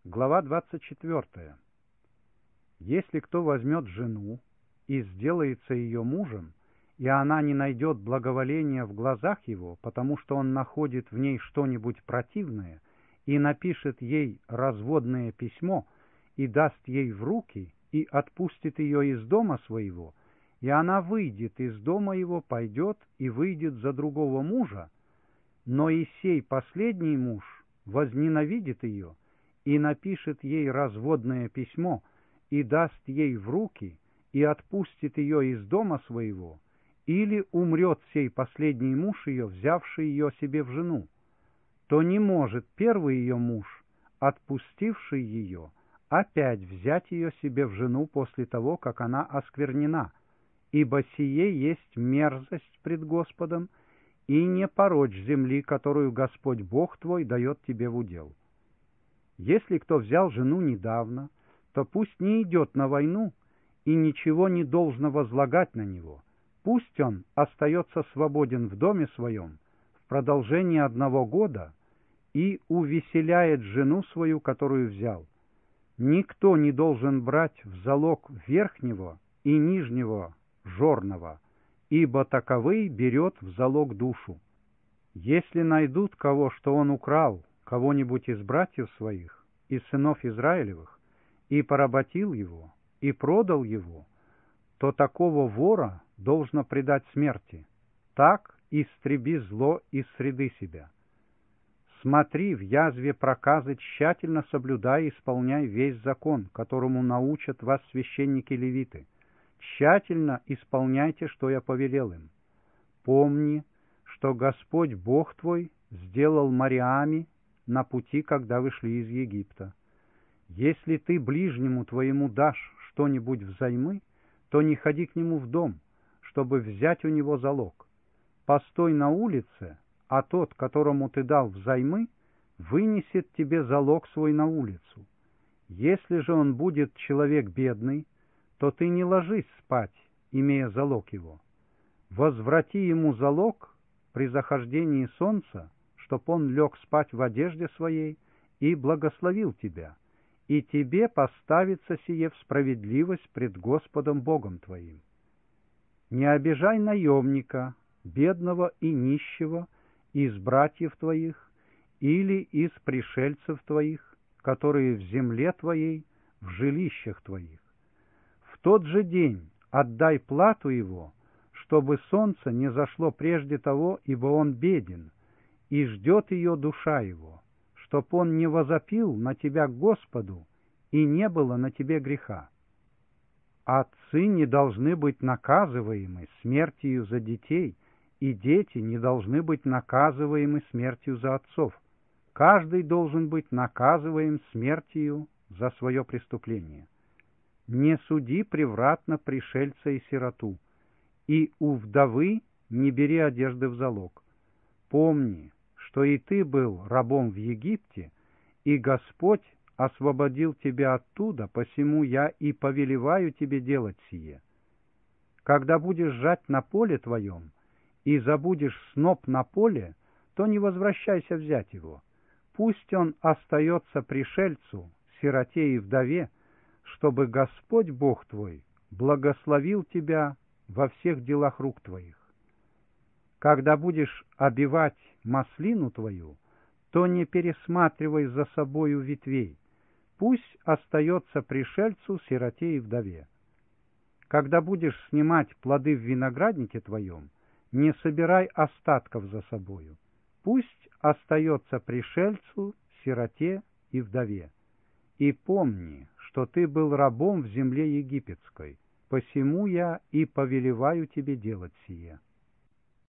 Глава 24. Если кто возьмет жену и сделается ее мужем, и она не найдет благоволения в глазах его, потому что он находит в ней что-нибудь противное, и напишет ей разводное письмо, и даст ей в руки, и отпустит ее из дома своего, и она выйдет из дома его, пойдет и выйдет за другого мужа, но и сей последний муж возненавидит ее, и напишет ей разводное письмо, и даст ей в руки, и отпустит ее из дома своего, или умрет сей последний муж ее, взявший ее себе в жену, то не может первый ее муж, отпустивший ее, опять взять ее себе в жену после того, как она осквернена, ибо сие есть мерзость пред Господом, и не порочь земли, которую Господь Бог твой дает тебе в удел. Если кто взял жену недавно, то пусть не идет на войну и ничего не должно возлагать на него. Пусть он остается свободен в доме своем в продолжении 1 года и увеселяет жену свою, которую взял. Никто не должен брать в залог верхнего и нижнего жорного, ибо таковый берет в залог душу. Если найдут кого, что он украл, кого-нибудь из братьев своих, из сынов Израилевых, и поработил его, и продал его, то такого вора должно предать смерти. Так истреби зло из среды себя. Смотри в язве проказы, тщательно соблюдай и исполняй весь закон, которому научат вас священники-левиты. Тщательно исполняйте, что я повелел им. Помни, что Господь Бог твой сделал морями на пути, когда вы шли из Египта. Если ты ближнему твоему дашь что-нибудь взаймы, то не ходи к нему в дом, чтобы взять у него залог. Постой на улице, а тот, которому ты дал взаймы, вынесет тебе залог свой на улицу. Если же он будет человек бедный, то ты не ложись спать, имея залог его. Возврати ему залог при захождении солнца, чтоб он лег спать в одежде своей и благословил тебя, и тебе поставится сие в справедливость пред Господом Богом твоим. Не обижай наемника, бедного и нищего, из братьев твоих или из пришельцев твоих, которые в земле твоей, в жилищах твоих. В тот же день отдай плату его, чтобы солнце не зашло прежде того, ибо он беден, и ждет ее душа его, чтоб он не возопил на тебя к Господу, и не было на тебе греха. Отцы не должны быть наказываемы смертью за детей, и дети не должны быть наказываемы смертью за отцов. Каждый должен быть наказываем смертью за свое преступление. Не суди превратно пришельца и сироту, и у вдовы не бери одежды в залог. Помни, что и ты был рабом в Египте, и Господь освободил тебя оттуда, посему я и повелеваю тебе делать сие. Когда будешь жать на поле твоем, и забудешь сноп на поле, то не возвращайся взять его. Пусть он остается пришельцу, сироте и вдове, чтобы Господь Бог твой благословил тебя во всех делах рук твоих. Когда будешь обивать маслину твою, то не пересматривай за собою ветвей, пусть остается пришельцу, сироте и вдове. Когда будешь снимать плоды в винограднике твоем, не собирай остатков за собою, пусть остается пришельцу, сироте и вдове. И помни, что ты был рабом в земле египетской, посему я и повелеваю тебе делать сие.